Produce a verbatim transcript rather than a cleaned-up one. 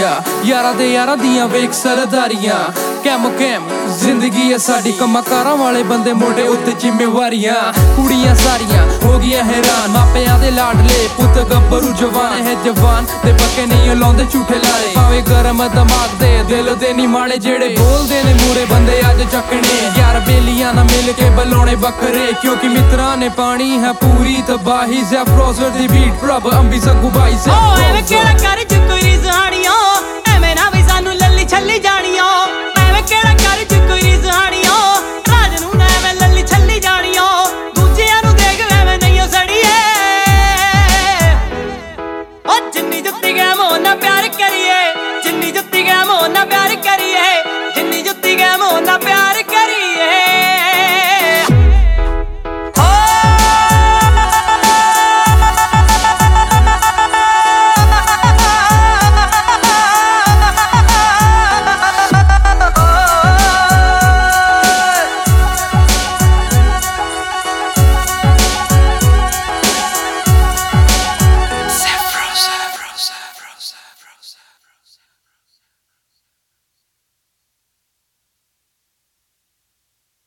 यारियां यारा दे यारा दियां वेख सरदारियां कैम कैम जिंदगी है साडी कमाकारां वाले बंदे मोढे उत्ते जिम्मेवारियां कुड़ियां सारियां हो गईयां हैरान मापियां दे लाडले पुत गब्बरू जवान है जवान ते पक्के नहीं लाउंदे झूठे लारे भावे गरम दिमाग दे दिल दे नी माड़े जेड़े बोलदे ने मूरे बंदे अज चकने यार बेलियां ना मिल के बलाउणे बकरे क्योंकि मित्रां ने पानी है पूरी तबाही ज़ैफ्रोज़र दी बीट प्रभ अंबी सगू भाई से ओ एवे केड़ा कर जो कोई रिज़ानी